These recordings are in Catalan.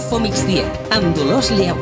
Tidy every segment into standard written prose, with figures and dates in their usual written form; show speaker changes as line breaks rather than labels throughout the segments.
Info Migdia, amb Dolors Lleu.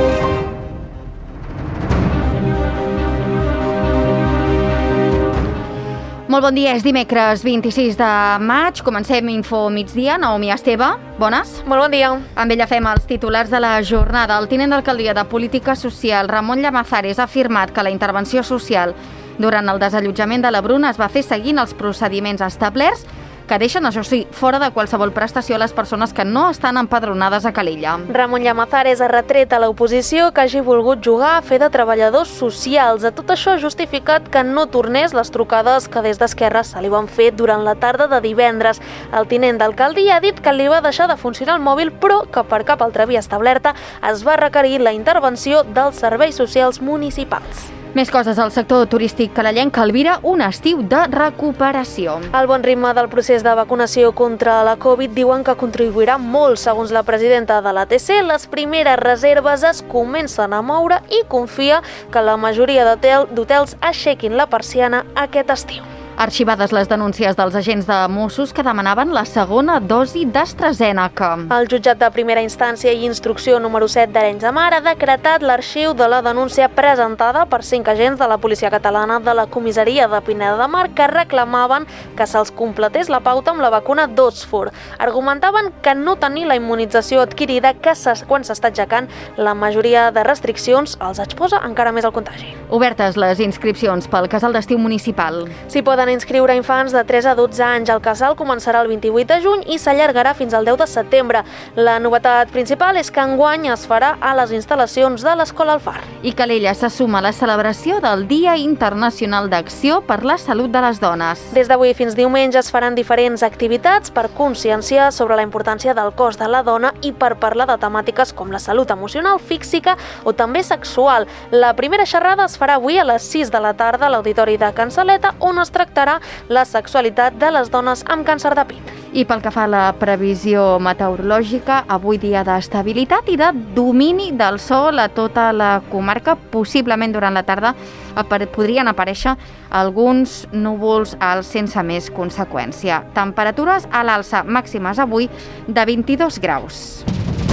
Molt bon dia, és dimecres 26 de maig. Comencem Info Migdia. Naomi Esteve, bones.
Molt bon dia.
Amb ella fem els titulars de la jornada. El tinent d'alcaldia de Política Social, Ramon Llamazares, ha afirmat que la intervenció social durant el desallotjament de la Bruna es va fer seguint els procediments establerts, que deixen, això sí, fora de qualsevol prestació a les persones que no estan empadronades a Calella.
Ramon Llamazares ha retret a l'oposició que hagi volgut jugar a fer de treballadors socials. A tot això ha justificat que no tornés les trucades que des d'Esquerra se li van fer durant la tarda de divendres. El tinent d'alcaldia ha dit que li va deixar de funcionar el mòbil, però que per cap altra via establerta es va requerir la intervenció dels serveis socials municipals.
Més coses al sector turístic calellenc que albira un estiu de recuperació.
El bon ritme del procés de vacunació contra la Covid diuen que contribuirà molt. Segons la presidenta de l'ATC, les primeres reserves es comencen a moure i confia que la majoria d'hotels aixequin la persiana aquest estiu.
Arxivades les denúncies dels agents de Mossos que demanaven la segona dosi d'AstraZeneca.
El jutjat de primera instància i instrucció número 7 d'Arenys de Mar ha decretat l'arxiu de la denúncia presentada per 5 agents de la Policia Catalana de la comissaria de Pineda de Mar que reclamaven que se'ls completés la pauta amb la vacuna d'Oxford. Argumentaven que no tenir la immunització adquirida que quan s'està aixecant la majoria de restriccions els exposa encara més al contagi.
Obertes les inscripcions pel casal d'estiu municipal.
S'hi poden inscriure infants de 3 a 12 anys. El casal començarà el 28 de juny i s'allargarà fins al 10 de setembre. La novetat principal és que enguany es farà a les instal·lacions de l'Escola Alfar.
I Calella se suma a la celebració del Dia Internacional d'Acció per la Salut de les Dones.
Des d'avui fins diumenge es faran diferents activitats per conscienciar sobre la importància del cos de la dona i per parlar de temàtiques com la salut emocional, física o també sexual. La primera xerrada es farà avui a les 6 de la tarda a l'Auditori de Can Saleta, on es tractarà la sexualitat de les dones amb càncer de pit.
I pel que fa a la previsió meteorològica, avui dia d'estabilitat i de domini del sol a tota la comarca. Possiblement durant la tarda podrien aparèixer alguns núvols alts sense més conseqüència. Temperatures a l'alça, màximes avui de 22 graus.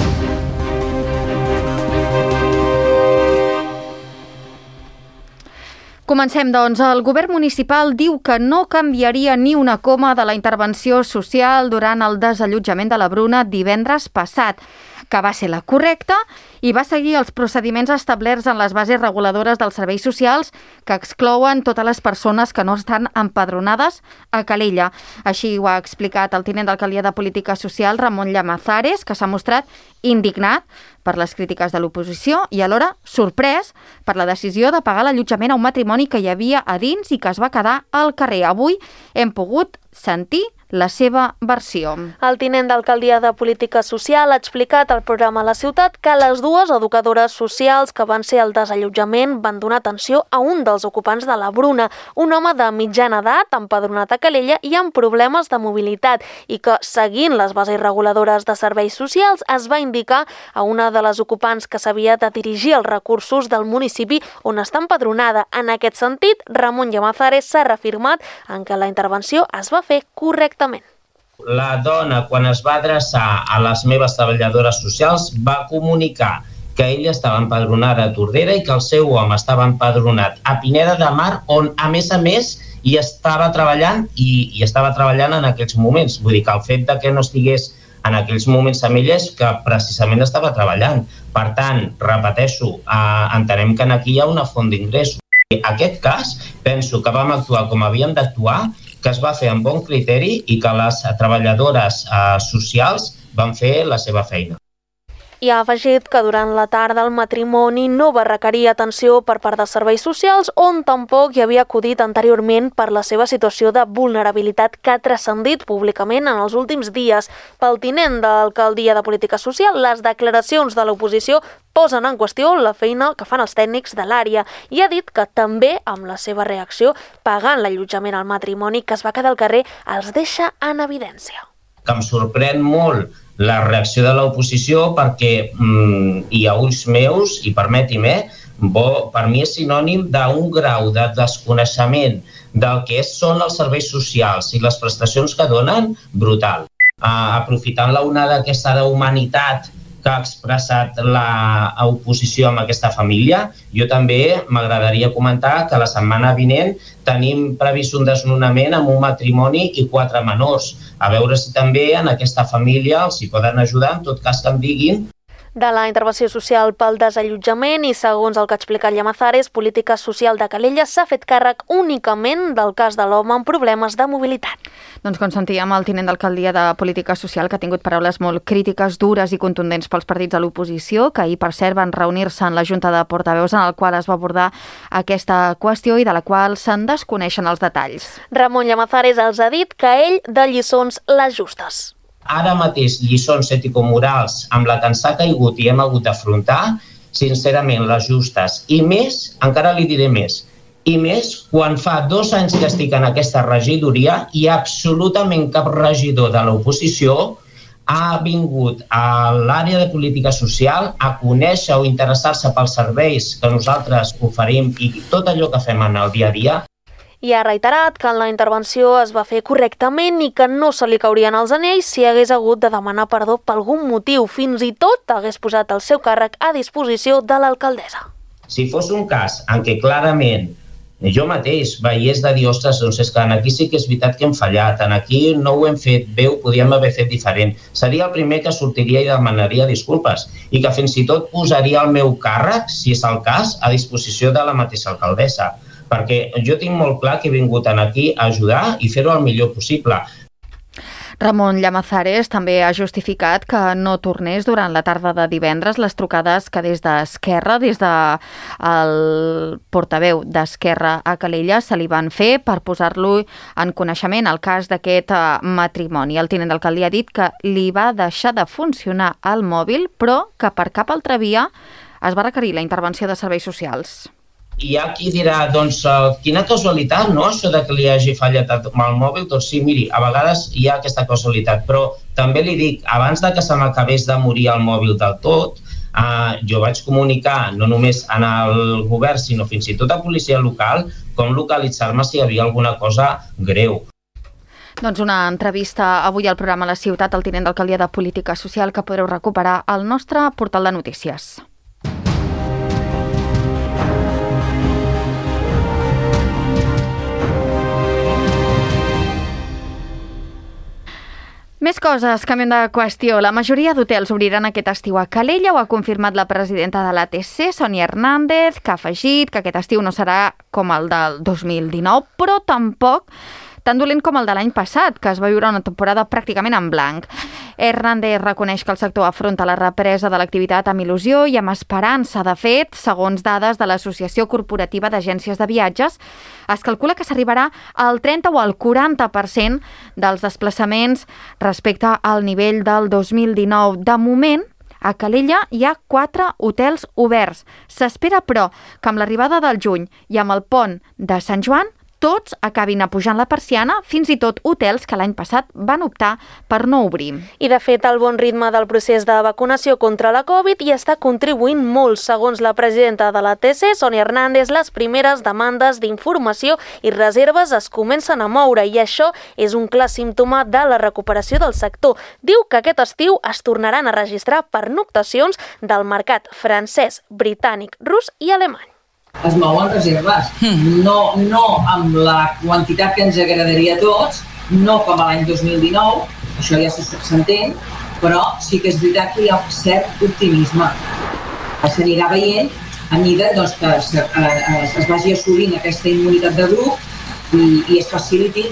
Comencem, doncs. El govern municipal diu que no canviaria ni una coma de la intervenció social durant el desallotjament de la Bruna divendres passat, que va ser la correcta i va seguir els procediments establerts en les bases reguladores dels serveis socials que exclouen totes les persones que no estan empadronades a Calella. Així ho ha explicat el tinent d'alcaldia de Política Social, Ramon Llamazares, que s'ha mostrat indignat per les crítiques de l'oposició i alhora sorprès per la decisió de pagar l'allotjament a un matrimoni que hi havia a dins i que es va quedar al carrer. Avui hem pogut sentir la seva versió.
El tinent d'alcaldia de Política Social ha explicat al programa La Ciutat que les dues educadores socials que van ser al desallotjament van donar atenció a un dels ocupants de la Bruna, un home de mitjana edat, empadronat a Calella i amb problemes de mobilitat, i que, seguint les bases reguladores de serveis socials, es va indicar a una de les ocupants que s'havia de dirigir als recursos del municipi on està empadronada. En aquest sentit, Ramon Llamazares s'ha reafirmat en que la intervenció es va fer correctament.
La dona, quan es va adreçar a les meves treballadores socials, va comunicar que ella estava empadronada a Tordera i que el seu home estava empadronat a Pineda de Mar, on, a més, hi estava treballant i estava treballant en aquells moments. Vull dir que el fet de que no estigués en aquells moments amb ella és que precisament estava treballant. Per tant, repeteixo, entenem que aquí hi ha una font d'ingressos. En aquest cas, penso que vam actuar com havíem d'actuar, que es va fer amb bon criteri i que les treballadores socials van fer la seva feina.
I ha afegit que durant la tarda el matrimoni no va requerir atenció per part dels serveis socials, on tampoc hi havia acudit anteriorment per la seva situació de vulnerabilitat que ha transcendit públicament en els últims dies. Pel tinent d'alcaldia de Política Social, les declaracions de l'oposició posen en qüestió la feina que fan els tècnics de l'àrea i ha dit que també, amb la seva reacció, pagant l'allotjament al matrimoni que es va quedar al carrer, els deixa en evidència.
Que em sorprèn molt la reacció de l'oposició perquè i a ulls meus, i permeti-me, per mi és sinònim d'un grau de desconeixement del que són els serveis socials i les prestacions que donen brutal. Aprofitant l'onada aquesta d'humanitat que ha expressat l'oposició amb aquesta família. Jo també m'agradaria comentar que la setmana vinent tenim previst un desnonament amb un matrimoni i 4 menors. A veure si també en aquesta família els hi poden ajudar, en tot cas que em diguin.
De la intervenció social pel desallotjament i, segons el que ha explicat Llamazares, Política Social de Calella s'ha fet càrrec únicament del cas de l'home amb problemes de mobilitat.
Doncs com sentíem, el tinent d'alcaldia de Política Social, que ha tingut paraules molt crítiques, dures i contundents pels partits de l'oposició, que ahir, per cert, van reunir-se en la Junta de Portaveus en el qual es va abordar aquesta qüestió i de la qual se'n desconeixen els detalls.
Ramon Llamazares els ha dit que ell de lliçons les justes.
Ara mateix lliçons ètico-morals amb la que ens ha caigut i hem hagut d'afrontar, sincerament, les justes. I més, encara li diré més, i més quan fa 2 anys que estic en aquesta regidoria i absolutament cap regidor de l'oposició ha vingut a l'àrea de política social a conèixer o interessar-se pels serveis que nosaltres oferim i tot allò que fem en el dia a dia.
I ha reiterat que en la intervenció es va fer correctament i que no se li caurien els anells si hagués hagut de demanar perdó per algun motiu. Fins i tot hagués posat el seu càrrec a disposició de l'alcaldessa.
Si fos un cas en què clarament jo mateix veiés de dir, ostres, doncs és que aquí sí que és veritat que hem fallat, aquí no ho hem fet bé, ho podíem haver fet diferent. Seria el primer que sortiria i demanaria disculpes i que fins i tot posaria el meu càrrec, si és el cas, a disposició de la mateixa alcaldessa. Perquè jo tinc molt clar que he vingut aquí a ajudar i fer-ho el millor possible.
Ramon Llamazares també ha justificat que no tornés durant la tarda de divendres les trucades que des d'Esquerra, des del portaveu d'Esquerra a Calella, se li van fer per posar-lo en coneixement el cas d'aquest matrimoni. El tinent d'alcaldia ha dit que li va deixar de funcionar el mòbil, però que per cap altra via es va requerir la intervenció de serveis socials.
I hi ha qui dirà, doncs, quina casualitat, no?, això de que li hagi fallat amb el mòbil. Doncs sí, miri, a vegades hi ha aquesta casualitat, però també li dic, abans de que se m'acabés de morir el mòbil del tot, jo vaig comunicar no només en el govern, sinó fins i tot a policia local, com localitzar-me si hi havia alguna cosa greu.
Doncs una entrevista avui al programa La Ciutat al tinent d'alcaldia de Política Social que podreu recuperar al nostre portal de notícies. Més coses, canviem de qüestió. La majoria d'hotels obriran aquest estiu a Calella, ho ha confirmat la presidenta de l'ATC, Sònia Hernández, que ha afegit que aquest estiu no serà com el del 2019, però tampoc tan dolent com el de l'any passat, que es va viure una temporada pràcticament en blanc. Hernández reconeix que el sector afronta la represa de l'activitat amb il·lusió i amb esperança. De fet, segons dades de l'Associació Corporativa d'Agències de Viatges, es calcula que s'arribarà al 30 o al 40% dels desplaçaments respecte al nivell del 2019. De moment, a Calella hi ha 4 hotels oberts. S'espera, però, que amb l'arribada del juny i amb el pont de Sant Joan, tots acabin apujant la persiana, fins i tot hotels que l'any passat van optar per no obrir.
I de fet, el bon ritme del procés de vacunació contra la Covid hi està contribuint molt. Segons la presidenta de l'ATC, Sònia Hernández, les primeres demandes d'informació i reserves es comencen a moure i això és un clar símptoma de la recuperació del sector. Diu que aquest estiu es tornaran a registrar pernoctacions del mercat francès, britànic, rus i alemany.
Es mouen reserves, no amb la quantitat que ens agradaria a tots, no com a l'any 2019, això ja s'entén, però sí que és veritat que hi ha un cert optimisme. S'anirà veient a mida que es vagi assolint aquesta immunitat de grup i es facilitin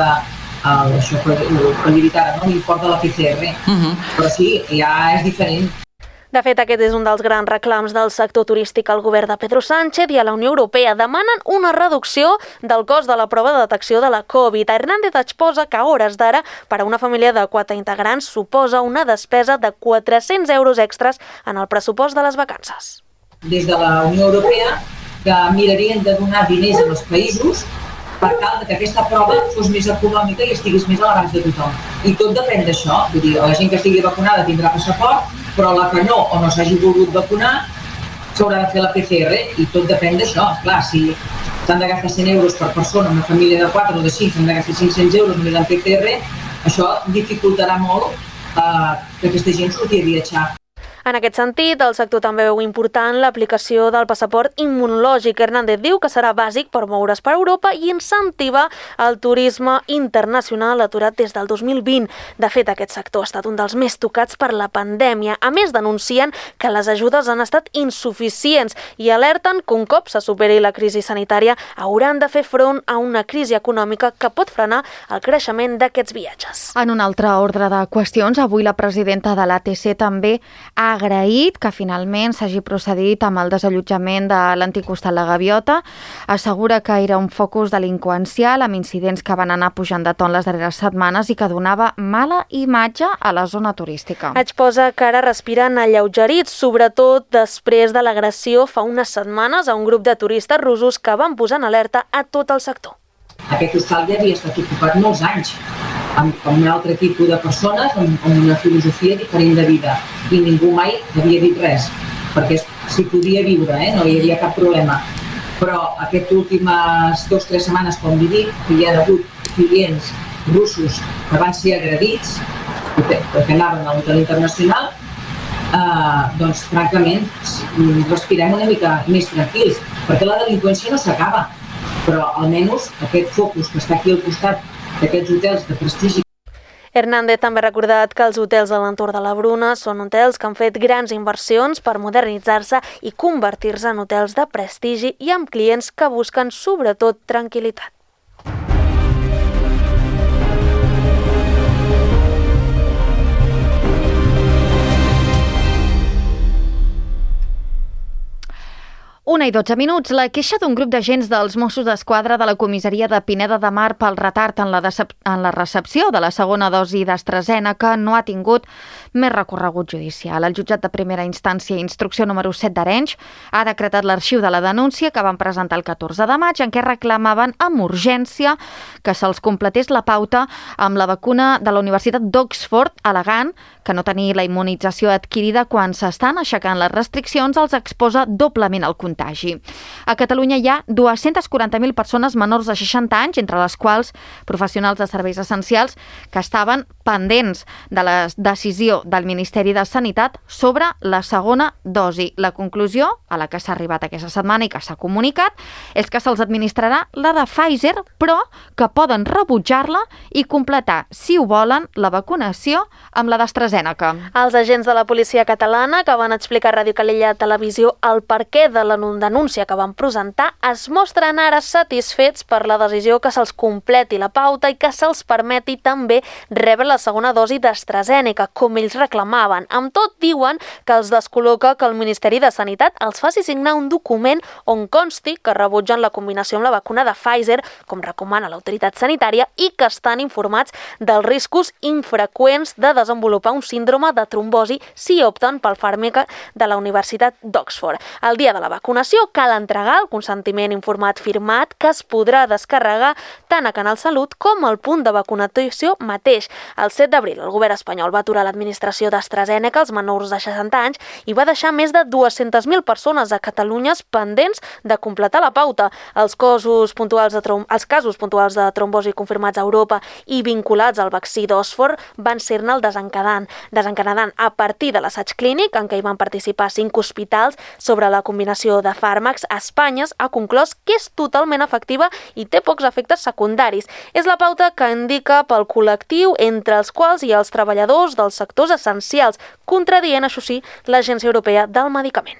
això que li dic ara, l'import de la PCR. Però sí, ja és diferent.
De fet, aquest és un dels grans reclams del sector turístic al govern de Pedro Sánchez i a la Unió Europea. Demanen una reducció del cost de la prova de detecció de la Covid. Hernández exposa que a hores d'ara, per a una família de 4 integrants, suposa una despesa de 400 euros extres en el pressupost de les vacances.
Des de la Unió Europea, que mirarien de donar diners als països per tal que aquesta prova fos més econòmica i estigués més a l'abast de tothom. I tot depèn d'això. Vull dir, la gent que estigui vacunada tindrà passaport, però la que no o no s'hagi volgut vacunar s'haurà de fer la PCR i tot depèn d'això. Clar, si s'han de gastar 100 euros per persona, una família de 4 o de 5 s'han de gastar 500 euros només en PCR, això dificultarà molt que aquesta gent surti a viatjar.
En aquest sentit, el sector també veu important l'aplicació del passaport immunològic. Hernández diu que serà bàsic per moure's per Europa i incentivar el turisme internacional aturat des del 2020. De fet, aquest sector ha estat un dels més tocats per la pandèmia. A més, denuncien que les ajudes han estat insuficients i alerten que un cop se superi la crisi sanitària hauran de fer front a una crisi econòmica que pot frenar el creixement d'aquests viatges.
En un altre ordre de qüestions, avui la presidenta de l'ATC també ha agraït que finalment s'hagi procedit amb el desallotjament de l'antic hostal La Gaviota. Assegura que era un focus delinqüencial amb incidents que van anar pujant de to en les darreres setmanes i que donava mala imatge a la zona turística.
Exposa que ara respiren alleugerits, sobretot després de l'agressió fa unes setmanes a un grup de turistes russos que van posar en alerta a tot el sector.
Aquest hostal ja havia estat ocupat molts anys, amb un altre tipus de persones, amb una filosofia diferent de vida, i ningú mai havia dit res, perquè s'hi podia viure, no hi havia cap problema. Però aquestes últimes 2 o 3 setmanes, com vi dic, que hi ha hagut clients russos que van ser agredits, perquè anaven a l'hotel internacional, doncs francament respirem una mica més tranquils, perquè la delinqüència no s'acaba, però almenys aquest focus que està aquí al costat d'aquests hotels de prestigi.
Hernández també ha recordat que els hotels a l'entorn de la Bruna són hotels que han fet grans inversions per modernitzar-se i convertir-se en hotels de prestigi i amb clients que busquen sobretot tranquil·litat.
Una i 12 minuts. La queixa d'un grup d'agents dels Mossos d'Esquadra de la comissaria de Pineda de Mar pel retard en la recepció de la segona dosi d'AstraZeneca no ha tingut més recorregut judicial. El jutjat de primera instància, instrucció número 7 d'Arenys, ha decretat l'arxiu de la denúncia que van presentar el 14 de maig en què reclamaven amb urgència que se'ls completés la pauta amb la vacuna de la Universitat d'Oxford, al·legant que no tenir la immunització adquirida quan s'estan aixecant les restriccions els exposa doblement al contagi. A Catalunya hi ha 240.000 persones menors de 60 anys, entre les quals professionals de serveis essencials, que estaven pendents de la decisió del Ministeri de Sanitat sobre la segona dosi. La conclusió a la que s'ha arribat aquesta setmana i que s'ha comunicat és que se'ls administrarà la de Pfizer, però que poden rebutjar-la i completar, si ho volen, la vacunació amb la d'AstraZeneca.
Els agents de la policia catalana que van explicar a Ràdio Calella Televisió el perquè de la denúncia que van presentar es mostren ara satisfets per la decisió que se'ls completi la pauta i que se'ls permeti també rebre la segona dosi d'AstraZeneca, com ells reclamaven. Amb tot, diuen que els descol·loca que el Ministeri de Sanitat els faci signar un document on consti que rebutgen la combinació amb la vacuna de Pfizer, com recomana l'autoritat sanitària, i que estan informats dels riscos infreqüents de desenvolupar un síndrome de trombosi si opten pel fàrmac de la Universitat d'Oxford. El dia de la vacunació cal entregar el consentiment informat firmat que es podrà descarregar tant a Canal Salut com al punt de vacunació mateix. El 7 d'abril el govern espanyol va aturar l'administració d'AstraZeneca als menors de 60 anys i va deixar més de 200.000 persones a Catalunya pendents de completar la pauta. Els casos puntuals de trombosi confirmats a Europa i vinculats al vaccí d'Oxford van ser-ne el desencadenant a partir de l'assaig clínic en què hi van participar 5 hospitals sobre la combinació de fàrmacs a Espanya ha conclòs que és totalment efectiva i té pocs efectes secundaris. És la pauta que indica pel col·lectiu entre els quals hi ha els treballadors dels sectors essencials, contradient, això sí, l'Agència Europea del Medicament.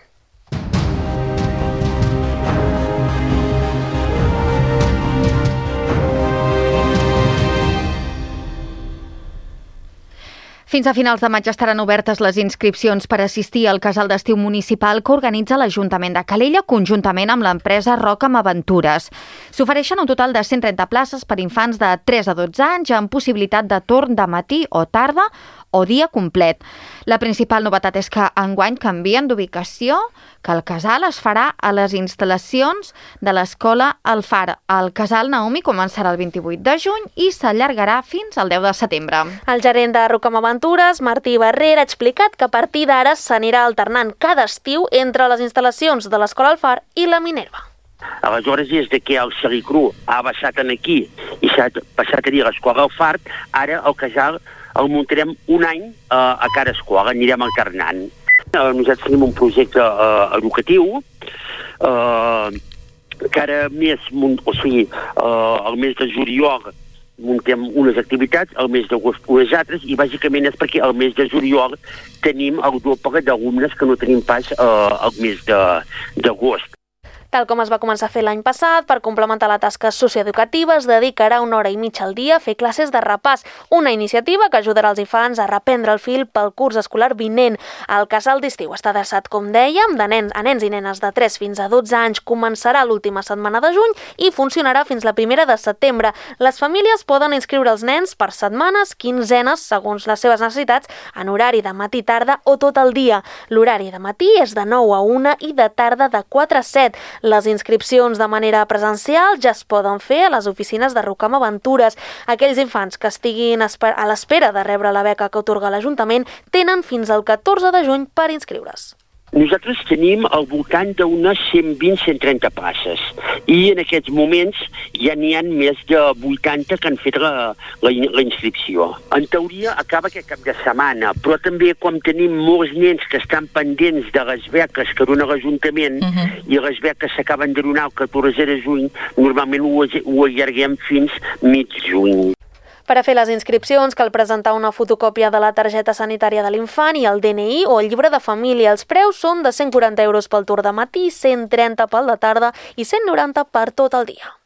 Fins a finals de maig estaran obertes les inscripcions per assistir al casal d'estiu municipal que organitza l'Ajuntament de Calella conjuntament amb l'empresa Roca amb Aventures. S'ofereixen un total de 130 places per infants de 3 a 12 anys amb possibilitat de torn de matí o tarda o dia complet. La principal novetat és que enguany canvien d'ubicació, que el casal es farà a les instal·lacions de l'escola El Far. El casal Naomi començarà el 28 de juny i s'allargarà fins al 10 de setembre.
El gerent de Roca amb Aventures, Martí Barrera, ha explicat que a partir d'ara s'anirà alternant cada estiu entre les instal·lacions de l'escola El Far i la Minerva.
Aleshores, des que el Xalí Cru ha baixat aquí i s'ha passat a dir l'escola El Far, ara el casal el muntarem un any a cada escola, anirem alternant. Nosaltres tenim un projecte educatiu que ara mes, el mes de juliol muntem unes activitats, el mes d'agost unes altres, i bàsicament és perquè el mes de juliol tenim el doble d'alumnes que no tenim pas el mes d'agost.
Tal com es va començar a fer l'any passat, per complementar la tasca socioeducativa es dedicarà 1 hora i mitja al dia a fer classes de repàs, una iniciativa que ajudarà els infants a reprendre el fil pel curs escolar vinent. El casal d'estiu està adreçat, com dèiem, a nens i nenes de 3 fins a 12 anys, començarà l'última setmana de juny i funcionarà fins la 1 de setembre. Les famílies poden inscriure els nens per setmanes, quinzenes, segons les seves necessitats, en horari de matí, tarda o tot el dia. L'horari de matí és de 9 a 1 i de tarda de 4 a 7. Les inscripcions de manera presencial ja es poden fer a les oficines de Rocam Aventures. Aquells infants que estiguin a l'espera de rebre la beca que atorga l'Ajuntament tenen fins al 14 de juny per inscriure's.
Nosaltres tenim al voltant d'unes 120-130 places i en aquests moments ja n'hi ha més de 80 que han fet la inscripció. En teoria acaba aquest cap de setmana, però també com tenim molts nens que estan pendents de les beques que dona l'Ajuntament i les beques s'acaben de donar el 14 de juny, normalment ho allarguem fins mig juny.
Per a fer les inscripcions cal presentar una fotocòpia de la targeta sanitària de l'infant i el DNI o el llibre de família. Els preus són de 140 euros pel torn de matí, 130 pel de tarda i 190 per tot el dia.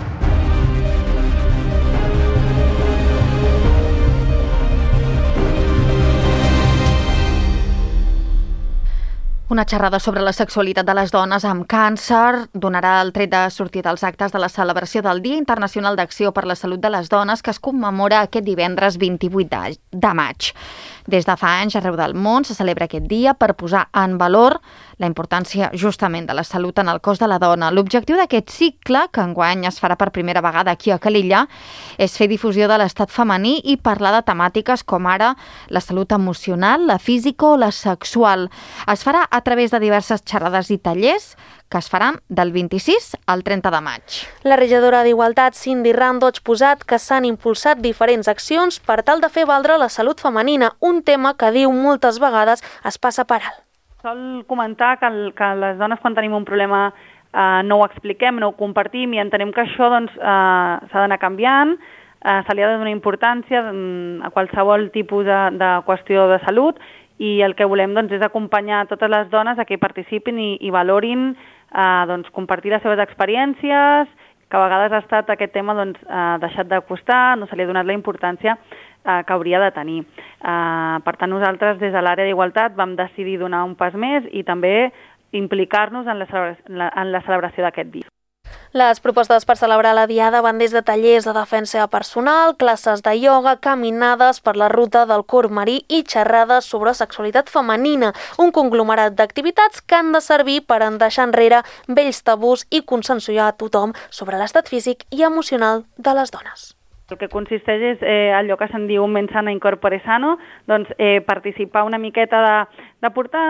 Una xerrada sobre la sexualitat de les dones amb càncer donarà el tret de sortir dels actes de la celebració del Dia Internacional d'Acció per la Salut de les Dones que es commemora aquest divendres 28 de maig. Des de fa anys, arreu del món, se celebra aquest dia per posar en valor la importància justament de la salut en el cos de la dona. L'objectiu d'aquest cicle, que enguany es farà per primera vegada aquí a Calella, és fer difusió de l'estat femení i parlar de temàtiques com ara la salut emocional, la física o la sexual. Es farà a través de diverses xerrades i tallers que es faran del 26 al 30 de maig.
La regidora d'Igualtat, Cindy Rando, ha exposat que s'han impulsat diferents accions per tal de fer valdre la salut femenina, un tema que diu moltes vegades es passa per alt.
Sol comentar que les dones quan tenim un problema no ho expliquem, no ho compartim i entenem que això s'ha d'anar canviant, se li ha de donar importància a qualsevol tipus de qüestió de salut i el que volem és acompanyar totes les dones a que hi participin i valorin compartir les seves experiències, que a vegades ha estat aquest tema deixat de costar, no se li ha donat la importància que hauria de tenir. Per tant, nosaltres des de l'àrea d'Igualtat vam decidir donar un pas més i també implicar-nos en la celebració d'aquest dia.
Les propostes per celebrar la Diada van des de tallers de defensa personal, classes de ioga, caminades per la ruta del corb marí i xerrades sobre sexualitat femenina, un conglomerat d'activitats que han de servir per deixar enrere vells tabús i consensuar a tothom sobre l'estat físic i emocional de les dones.
El que consisteix és allò que se'n diu ment sana incorpore sano, participar una miqueta de portar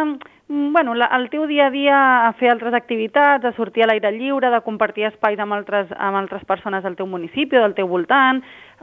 el teu dia a dia a fer altres activitats, a sortir a l'aire lliure, de compartir espais amb altres persones del teu municipi o del teu voltant.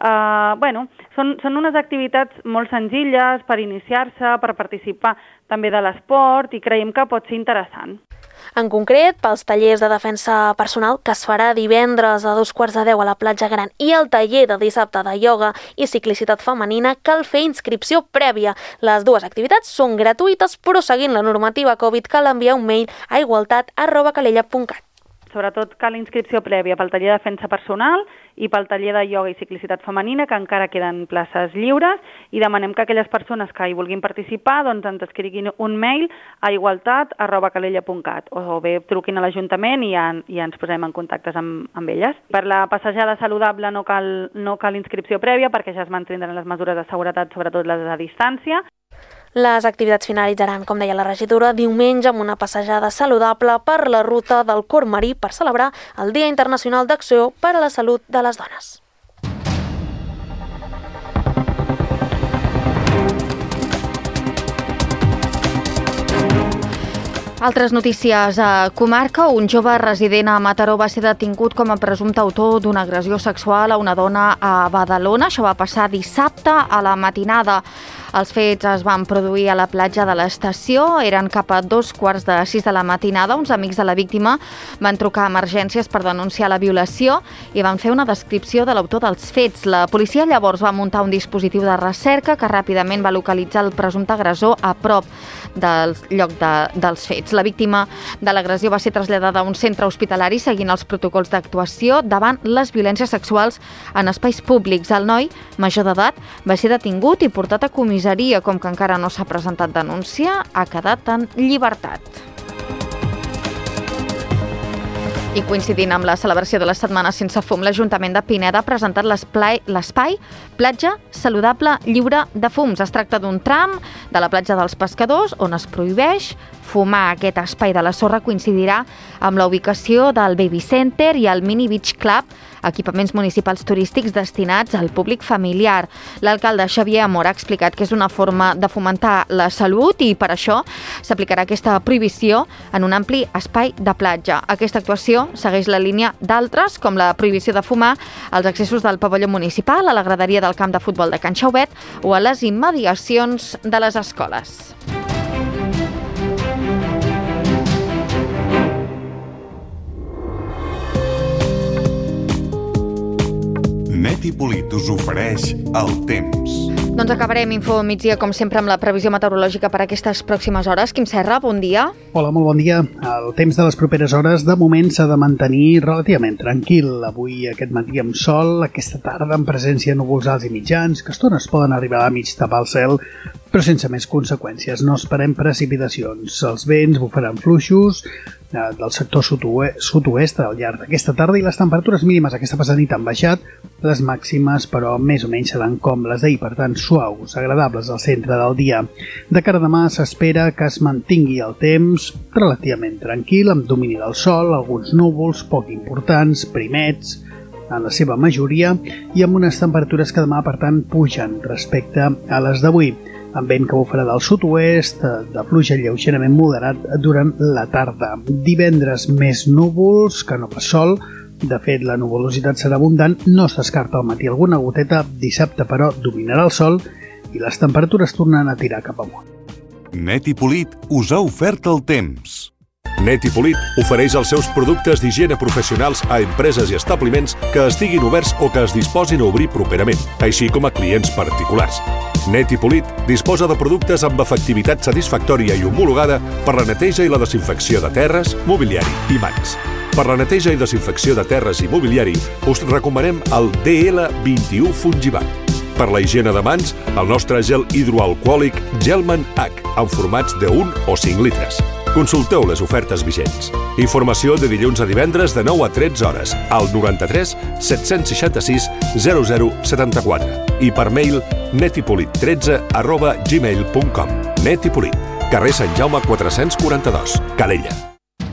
Són unes activitats molt senzilles per iniciar-se, per participar també de l'esport i creiem que pot ser interessant.
En concret, pels tallers de defensa personal que es farà divendres a 2:15 a la Platja Gran i el taller de dissabte de ioga i ciclicitat femenina cal fer inscripció prèvia. Les dues activitats són gratuïtes, però seguint la normativa Covid cal enviar un mail a igualtat@calella.cat.
Sobretot cal inscripció prèvia pel taller de defensa personal i pel taller de ioga i ciclicitat femenina, que encara queden places lliures, i demanem que aquelles persones que hi vulguin participar ens escriguin un mail a igualtat@calella.cat o bé truquin a l'Ajuntament i ens posem en contactes amb elles. Per la passejada saludable no cal inscripció prèvia perquè ja es mantindran les mesures de seguretat, sobretot les de distància.
Les activitats finalitzaran, com deia la regidora, diumenge amb una passejada saludable per la ruta del corb marí per celebrar el Dia Internacional d'Acció per a la Salut de les Dones.
Altres notícies a comarca. Un jove resident a Mataró va ser detingut com a presumpte autor d'una agressió sexual a una dona a Badalona. Això va passar dissabte a la matinada. Els fets es van produir a la platja de l'estació. Eren cap a 2:15 de la matinada. Uns amics de la víctima van trucar a emergències per denunciar la violació i van fer una descripció de l'autor dels fets. La policia llavors va muntar un dispositiu de recerca que ràpidament va localitzar el presumpte agressor a prop del lloc dels fets. La víctima de l'agressió va ser traslladada a un centre hospitalari seguint els protocols d'actuació davant les violències sexuals en espais públics. El noi, major d'edat, va ser detingut i portat a comissaria. Com que encara no s'ha presentat denúncia, ha quedat en llibertat. I coincidint amb la celebració de la Setmana Sense Fum, l'Ajuntament de Pineda ha presentat l'espai Platja Saludable Lliure de Fums. Es tracta d'un tram de la platja dels Pescadors on es prohibeix fumar. Aquest espai de la sorra coincidirà amb la ubicació del Baby Center i el Mini Beach Club, equipaments municipals turístics destinats al públic familiar. L'alcalde Xavier Amor ha explicat que és una forma de fomentar la salut i per això s'aplicarà aquesta prohibició en un ampli espai de platja. Aquesta actuació segueix la línia d'altres, com la prohibició de fumar als accessos del pavelló municipal, a la graderia del camp de futbol de Can Xauvet o a les immediacions de les escoles.
Net i Polit us ofereix el temps.
Doncs acabarem Info Migdia, com sempre, amb la previsió meteorològica per aquestes pròximes hores. Quim Serra, bon dia.
Hola, molt bon dia. El temps de les properes hores, de moment, s'ha de mantenir relativament tranquil. Avui, aquest matí amb sol, aquesta tarda amb presència de núvols alts i mitjans, que a estones poden arribar a mig tapar el cel, però sense més conseqüències. No esperem precipitacions. Els vents bufaran fluixos del sector sud-oest al llarg d'aquesta tarda i les temperatures mínimes aquesta passada nit han baixat, les màximes però més o menys seran com les d'ahir, per tant suaus, agradables al centre del dia. De cara a demà s'espera que es mantingui el temps relativament tranquil, amb domini del sol, alguns núvols poc importants, primets en la seva majoria, i amb unes temperatures que demà per tant pugen respecte a les d'avui, amb vent que bufarà del sud-oest, de pluja lleugerament moderat durant la tarda. Divendres més núvols que no pas sol. De fet, la nuvolositat serà abundant, no es descarta al matí alguna goteta. Dissabte, però, dominarà el sol i les temperatures tornen a tirar cap amunt.
Net i Polit us ha ofert el temps. Net i Polit ofereix els seus productes d'higiene professionals a empreses i establiments que estiguin oberts o que es disposin a obrir properament, així com a clients particulars. Net i Polit disposa de productes amb efectivitat satisfactòria i homologada per la neteja i la desinfecció de terres, mobiliari i mans. Per la neteja i desinfecció de terres i mobiliari us recomanem el DL21 Fungibat. Per la higiene de mans, el nostre gel hidroalcohòlic Gelman H, en formats de 1 o 5 litres. Consulteu les ofertes vigents. Informació de dilluns a divendres de 9 a 13 hores al 93 766 0074 i per mail netipolit13@gmail.com. Net i Polit, carrer Sant Jaume 442, Calella.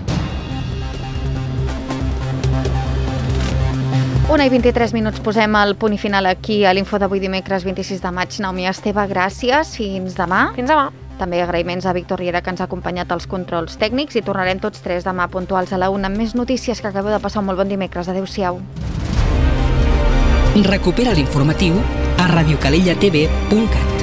1:23, posem el punt i final aquí a l'Info d'avui dimecres 26 de maig. Naomi Esteve, gràcies. Fins demà.
Fins demà.
També agraïments a Víctor Riera, que ens ha acompanyat als controls tècnics, i tornarem tots tres demà puntuals a la 1 amb més notícies. Que acabeu de passar un molt bon dimecres. Adéu-siau.
Recupera l'informatiu a radiocalellatv.cat.